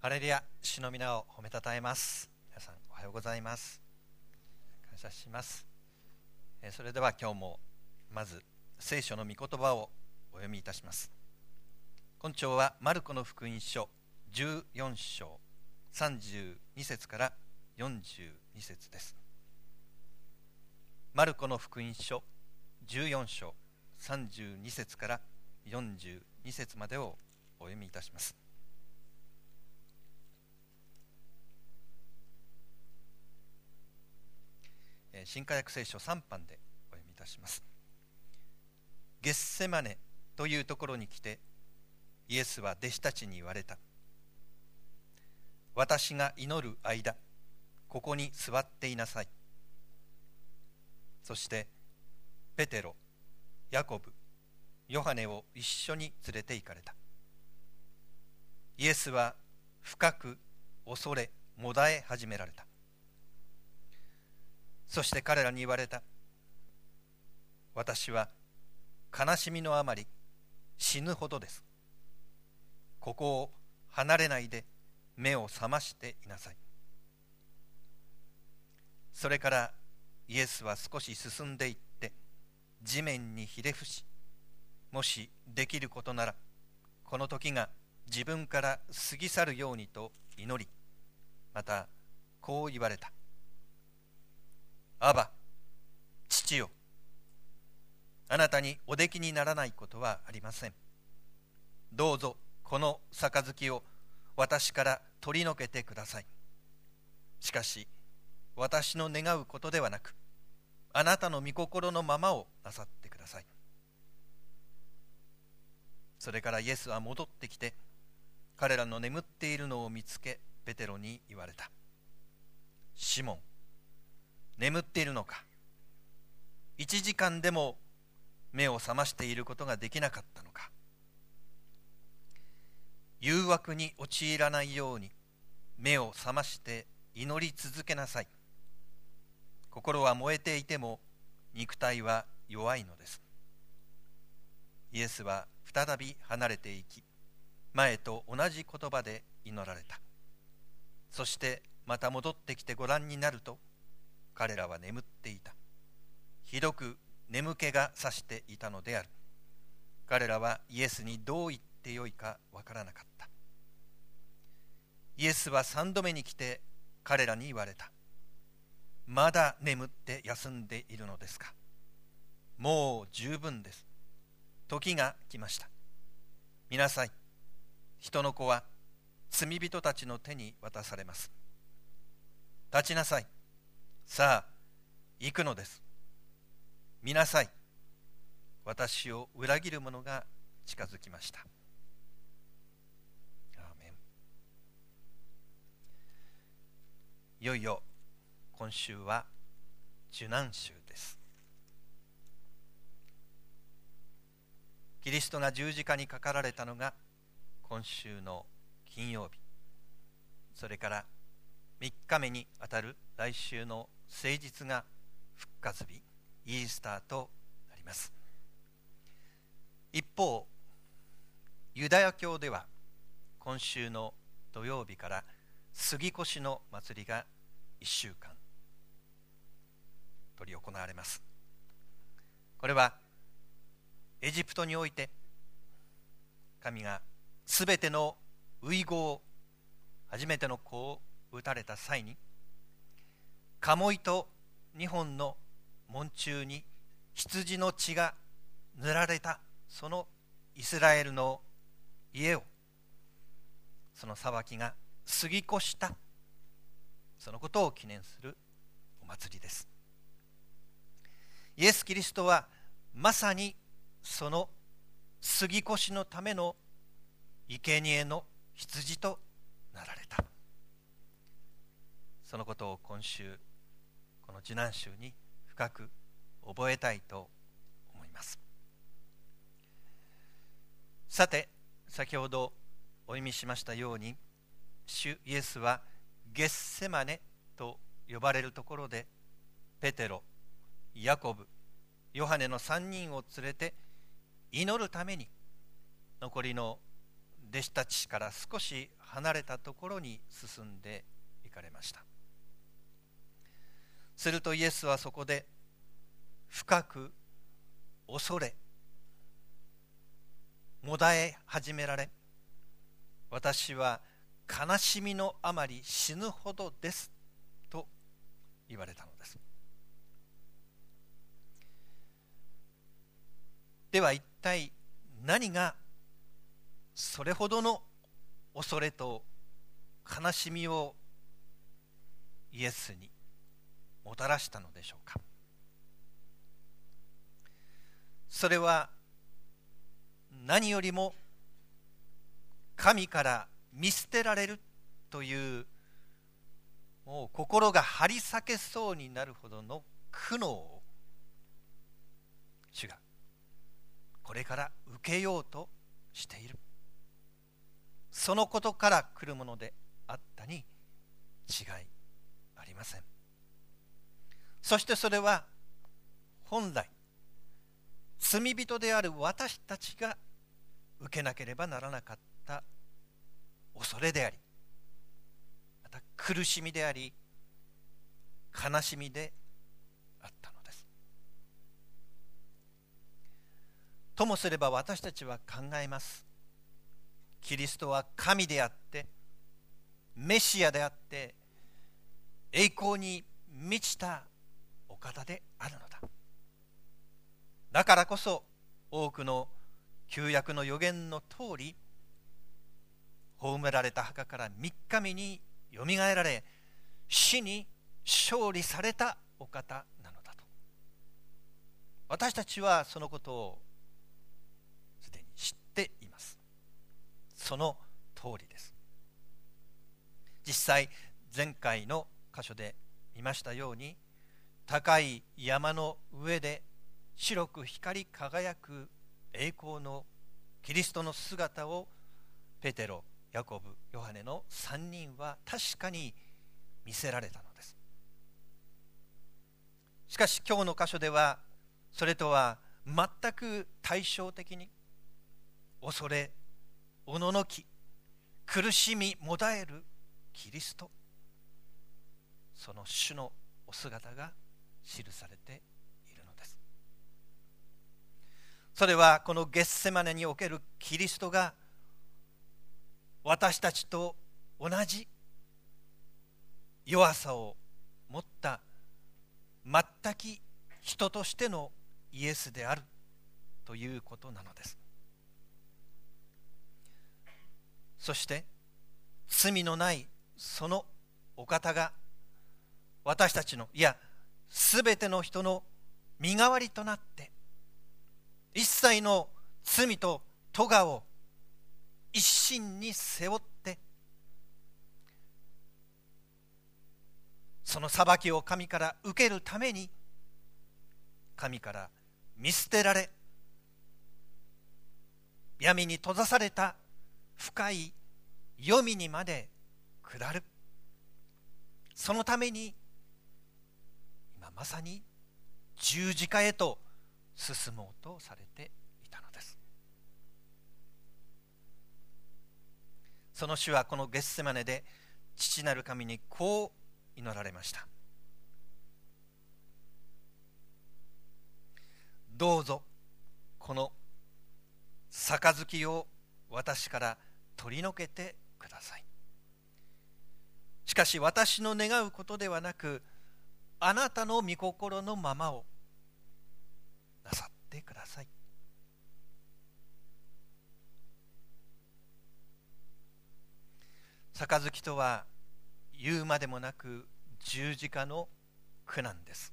ハレルヤ、主の皆を褒めたたえます。皆さんおはようございます。感謝します。それでは今日もまず聖書の御言葉をお読みいたします。今朝はマルコの福音書14章32節から42節です。マルコの福音書14章32節から42節までをお読みいたします。新化訳聖書3版でお読みいたします。ゲッセマネというところに来て、イエスは弟子たちに言われた。私が祈る間、ここに座っていなさい。そしてペテロ、ヤコブ、ヨハネを一緒に連れて行かれた。イエスは深く恐れもだえ始められた。そして彼らに言われた。私は悲しみのあまり死ぬほどです。ここを離れないで目を覚ましていなさい。それからイエスは少し進んでいって地面にひれ伏し、もしできることならこの時が自分から過ぎ去るようにと祈り、またこう言われた。アバ、父よ、あなたにおできにならないことはありません。どうぞこの杯を私から取り除けてください。しかし私の願うことではなく、あなたの御心のままをなさってください。それからイエスは戻ってきて、彼らの眠っているのを見つけ、ペテロに言われた。シモン、眠っているのか。1時間でも目を覚ましていることができなかったのか。誘惑に陥らないように目を覚まして祈り続けなさい。心は燃えていても肉体は弱いのです。イエスは再び離れていき、前と同じ言葉で祈られた。そしてまた戻ってきてご覧になると、彼らは眠っていた。ひどく眠気がさしていたのである。彼らはイエスにどう言ってよいかわからなかった。イエスは3度目に来て彼らに言われた。まだ眠って休んでいるのですか。もう十分です。時が来ました。見なさい。人の子は罪人たちの手に渡されます。立ちなさい。さあ、行くのです。見なさい。私を裏切る者が近づきました。アーメン。いよいよ今週は受難週です。キリストが十字架にかかられたのが今週の金曜日、それから3日目にあたる来週の聖日が復活日、イースターとなります。一方、ユダヤ教では今週の土曜日から杉越の祭りが1週間執り行われます。これはエジプトにおいて神がすべての遺語、初めての子を打たれた際に、鴨居と2本の門柱に羊の血が塗られたそのイスラエルの家を、その裁きが過ぎ越した、そのことを記念するお祭りです。イエス・キリストはまさにその過ぎ越しのための生贄の羊となられた。そのことを今週この受難週に深く覚えたいと思います。さて、先ほどお読みしましたように、主イエスはゲッセマネと呼ばれるところでペテロ、ヤコブ、ヨハネの3人を連れて祈るために残りの弟子たちから少し離れたところに進んで行かれました。するとイエスはそこで深く恐れもだえ始められ、私は悲しみのあまり死ぬほどですと言われたのです。では一体何がそれほどの恐れと悲しみをイエスにもたらしたのでしょうか。それは何よりも神から見捨てられるというもう心が張り裂けそうになるほどの苦悩を主がこれから受けようとしている、そのことから来るものであったに違いありません。そしてそれは本来罪人である私たちが受けなければならなかった恐れであり、また苦しみであり悲しみであったのです。ともすれば私たちは考えます。キリストは神であってメシアであって栄光に満ちたお方であるのだ。だからこそ多くの旧約の預言の通り、葬られた墓から3日目によみがえられ死に勝利されたお方なのだと、私たちはそのことをすでに知っています。その通りです。実際前回の箇所で見ましたように、高い山の上で白く光り輝く栄光のキリストの姿をペテロ、ヤコブ、ヨハネの3人は確かに見せられたのです。しかし今日の箇所ではそれとは全く対照的に、恐れおののき苦しみもだえるキリスト、その主のお姿が記されているのです。それはこのゲッセマネにおけるキリストが私たちと同じ弱さを持った全く人としてのイエスであるということなのです。そして罪のないそのお方が私たちの、いやすべての人の身代わりとなって、一切の罪と咎を一身に背負って、その裁きを神から受けるために神から見捨てられ、闇に閉ざされた深い黄泉にまで下る。そのために今まさに十字架へと進もうとされていたのです。その主はこのゲッセマネで父なる神にこう祈られました。どうぞこの杯を私から取り除けてください。しかし私の願うことではなく、あなたの御心のままをなさってください。杯とは言うまでもなく十字架の苦難です。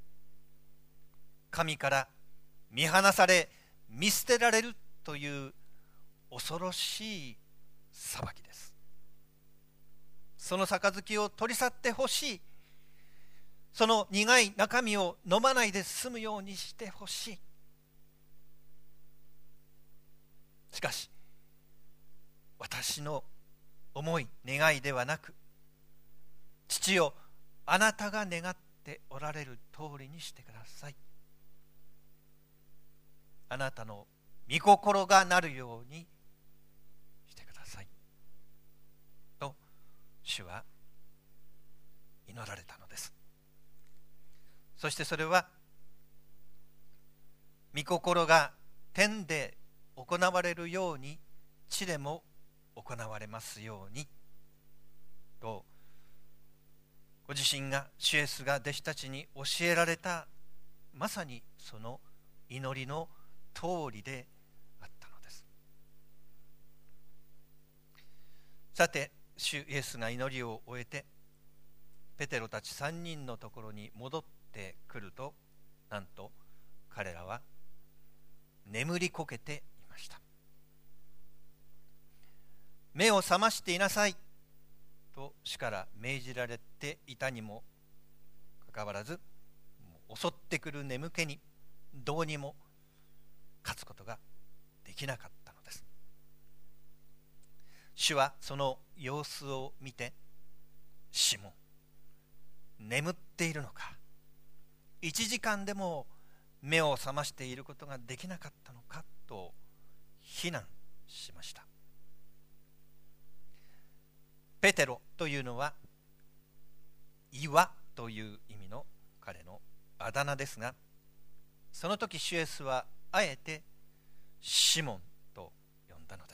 神から見放され見捨てられるという恐ろしい裁きです。その杯を取り去ってほしい、その苦い中身を飲まないで済むようにしてほしい。しかし私の思い願いではなく、父よあなたが願っておられる通りにしてください。あなたの御心がなるようにしてください。 主は祈られたのです。そしてそれは御心が天で行われるように地でも行われますようにと、ご自身が主イエスが弟子たちに教えられた、まさにその祈りの通りであったのです。さて、主イエスが祈りを終えてペテロたち3人のところに戻ってくると、なんと彼らは眠りこけていました。目を覚ましていなさいと主から命じられていたにもかかわらず、襲ってくる眠気にどうにも勝つことができなかったのです。主はその様子を見て、シモン、眠っているのか、1時間でも目を覚ましていることができなかったのかと非難しました。ペテロというのは岩という意味の彼のあだ名ですが、その時主イエスはあえてシモンと呼んだのです。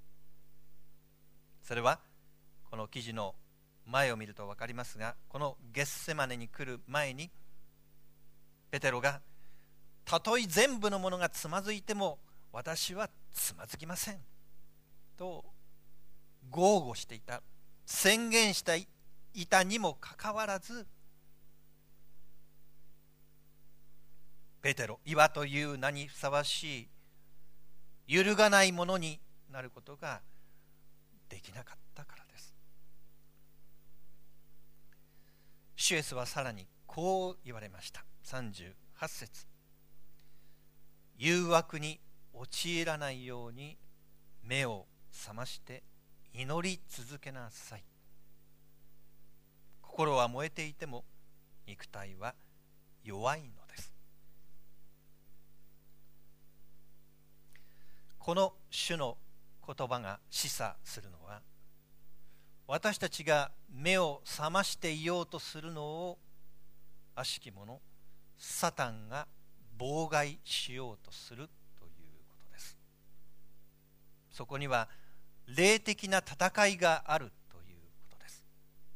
それはこの記事の前を見ると分かりますが、このゲッセマネに来る前にペテロが、たとえ全部のものがつまずいても私はつまずきませんと豪語していた、宣言していたにもかかわらず、ペテロ、岩という名にふさわしい揺るがないものになることができなかったからです。主イエスはさらにこう言われました。38節、誘惑に陥らないように目を覚まして祈り続けなさい。心は燃えていても肉体は弱いのです。この主の言葉が示唆するのは、私たちが目を覚ましていようとするのを悪しき者サタンが妨害しようとするということです。そこには霊的な戦いがあるということです。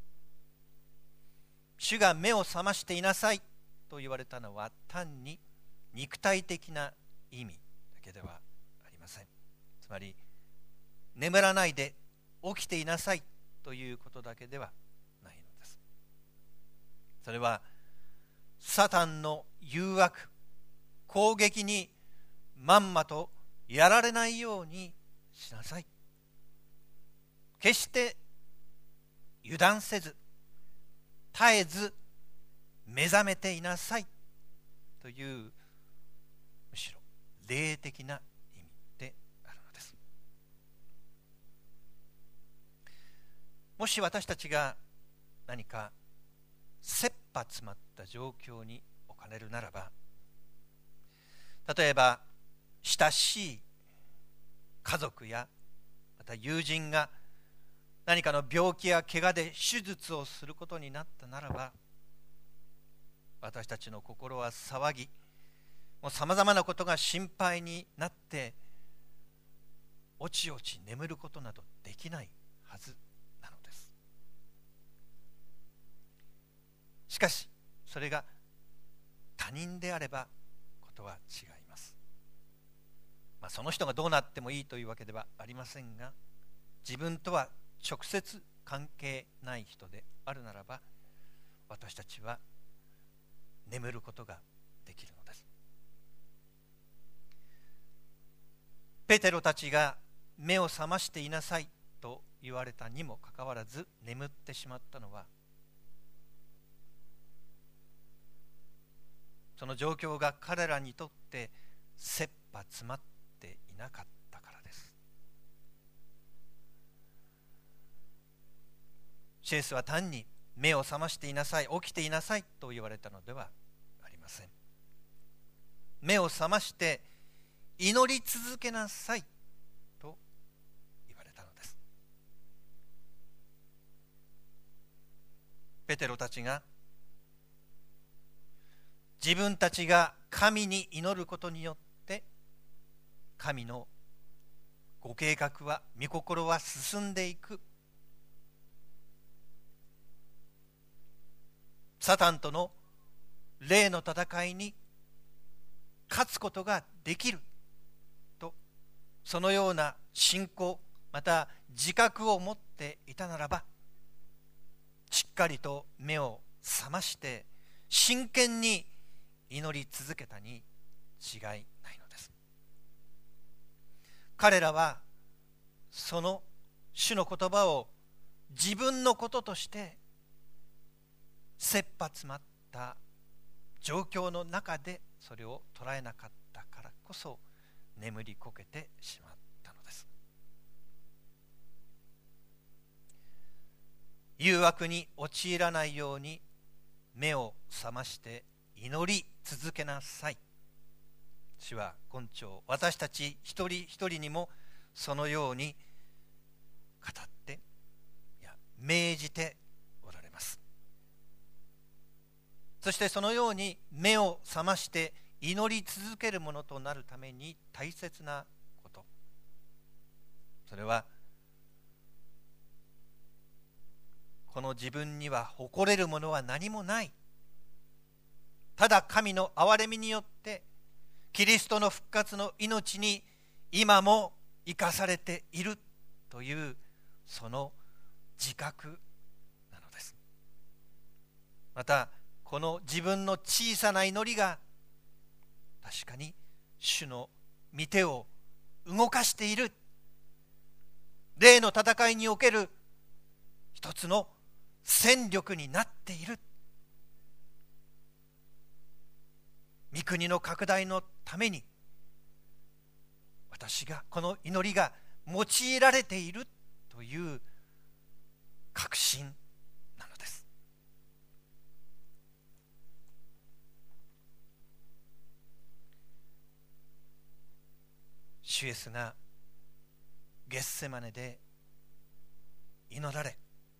主が目を覚ましていなさいと言われたのは単に肉体的な意味だけではありません。つまり眠らないで起きていなさいということだけではないのです。それはサタンの誘惑、攻撃にまんまとやられないようにしなさい。決して油断せず絶えず目覚めていなさいという、むしろ霊的な意味であるのです。もし私たちが何か切羽詰まった状況に置かれるならば、例えば親しい家族やまた友人が何かの病気や怪我で手術をすることになったならば、私たちの心は騒ぎ、もうさまざまなことが心配になっておちおち眠ることなどできないはずなのです。しかしそれが他人であればことは違います。その人がどうなってもいいというわけではありませんが、自分とは直接関係ない人であるならば、私たちは眠ることができるのです。ペテロたちが目を覚ましていなさいと言われたにもかかわらず眠ってしまったのは、その状況が彼らにとって切羽詰まっていなかったからです。シエスは単に目を覚ましていなさい、起きていなさいと言われたのではありません。目を覚まして祈り続けなさいと言われたのです。 ペテロたちが自分たちが神に祈ることによって神のご計画は、御心は進んでいく、サタンとの霊の戦いに勝つことができると、そのような信仰また自覚を持っていたならば、しっかりと目を覚まして真剣に祈り続けたに違いないのです。彼らはその主の言葉を自分のこととして切羽詰まった状況の中でそれを捉えなかったからこそ眠りこけてしまったのです。誘惑に陥らないように目を覚まして祈り続けなさい。主は今朝私たち一人一人にもそのように語って命じておられます。そしてそのように目を覚まして祈り続けるものとなるために大切なこと、それはこの自分には誇れるものは何もない、ただ神の憐れみによってキリストの復活の命に今も生かされているというその自覚なのです。またこの自分の小さな祈りが確かに主の御手を動かしている、霊の戦いにおける一つの戦力になっている、御国の拡大のために私がこの祈りが用いられているという確信なのです。主イエスがゲッセマネで祈られ、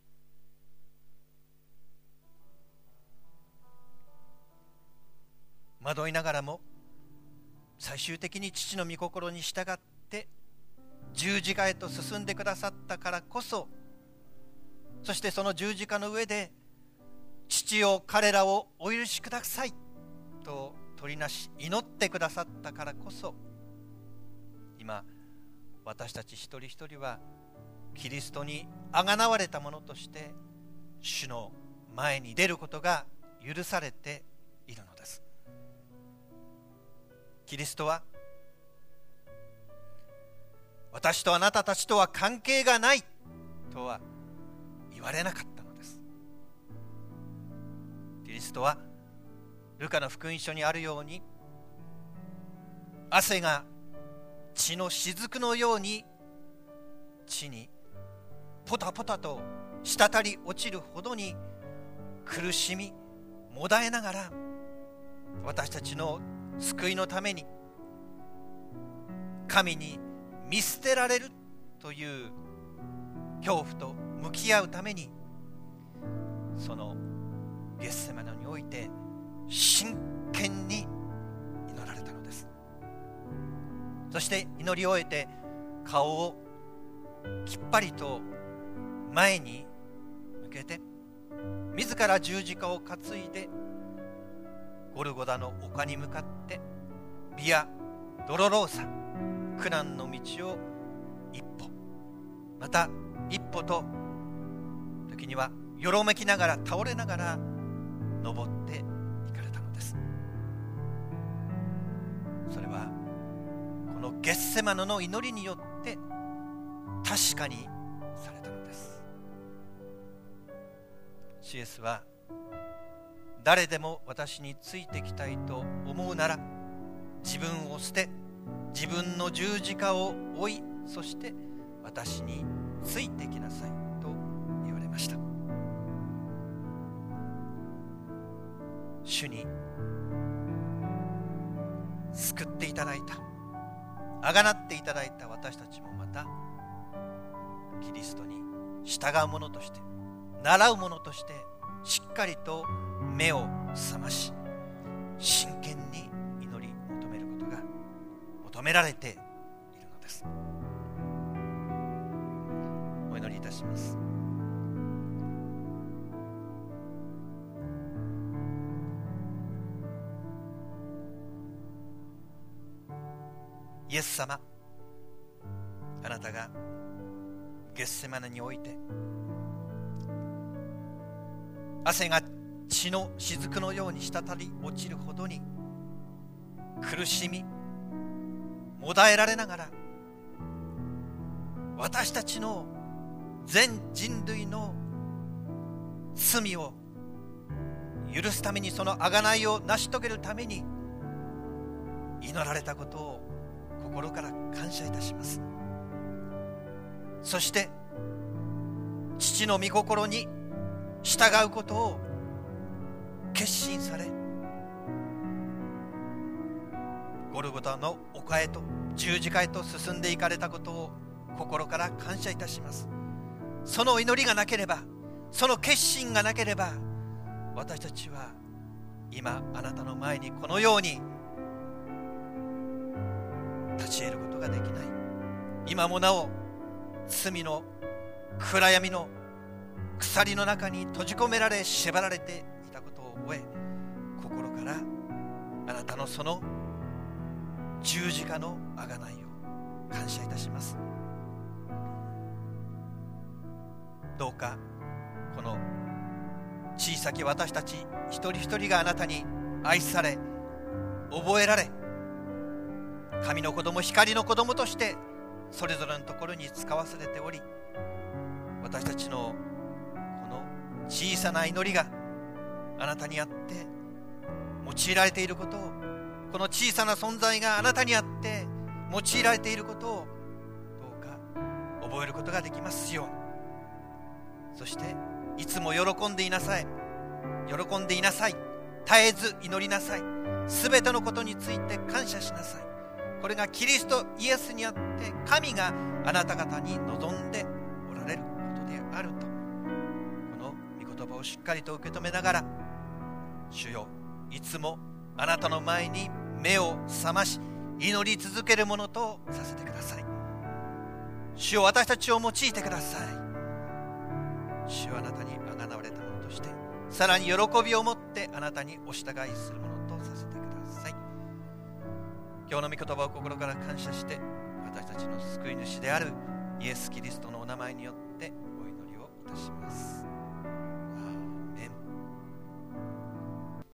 惑いながらも最終的に父の御心に従って十字架へと進んでくださったからこそ、そしてその十字架の上で父よ彼らをお許しくださいと取りなし祈ってくださったからこそ、今私たち一人一人はキリストにあがなわれたものとして主の前に出ることが許されているのです。キリストは私とあなたたちとは関係がないとは言われなかったのです。キリストはルカの福音書にあるように、汗が血の雫のように地にポタポタと滴り落ちるほどに苦しみもだえながら、私たちの救いのために神に見捨てられるという恐怖と向き合うために、そのゲッセマネにおいて真剣に祈られたのです。そして祈り終えて顔をきっぱりと前に向けて、自ら十字架を担いでゴルゴダの丘に向かってビアドロローサ、苦難の道を一歩また一歩と、時にはよろめきながら倒れながら登っていかれたのです。それはこのゲッセマネの祈りによって確かにされたのです。主イエスは誰でも私についてきたいと思うなら自分を捨て自分の十字架を追い、そして私についてきなさいと言われました。主に救っていただいた、あがなっていただいた私たちもまたキリストに従う者として習うものとしてしっかりと目を覚まし、真剣に祈り求めることが求められているのです。お祈りいたします。イエス様、あなたがゲッセマネにおいて汗が血の雫のように滴り落ちるほどに苦しみもだえられながら、私たちの全人類の罪を許すために、その贖いを成し遂げるために祈られたことを心から感謝いたします。そして父の御心に従うことを決心され、ゴルゴタの丘へと十字架へと進んでいかれたことを心から感謝いたします。その祈りがなければ、その決心がなければ、私たちは今あなたの前にこのように立ち得ることができない。今もなお罪の暗闇の鎖の中に閉じ込められ縛られていたことを覚え、心からあなたのその十字架の贖いを感謝いたします。どうかこの小さき私たち一人一人があなたに愛され覚えられ、神の子供、光の子供としてそれぞれのところに使わされており、私たちのこの小さな祈りがあなたにあって用いられていることを、この小さな存在があなたにあって用いられていることをどうか覚えることができますよう。そしていつも喜んでいなさい、喜んでいなさい、絶えず祈りなさい、すべてのことについて感謝しなさい。これがキリストイエスにあって神があなた方に望んでおられることであると、この御言葉をしっかりと受け止めながら、主よ、いつもあなたの前に目を覚まし祈り続けるものとさせてください。主よ、私たちを用いてください。主よ、あなたにあがなわれたものとして、さらに喜びを持ってあなたにお従いするものとさせてください。今日の御言葉を心から感謝して、私たちの救い主であるイエス・キリストのお名前によってお祈りをいたします。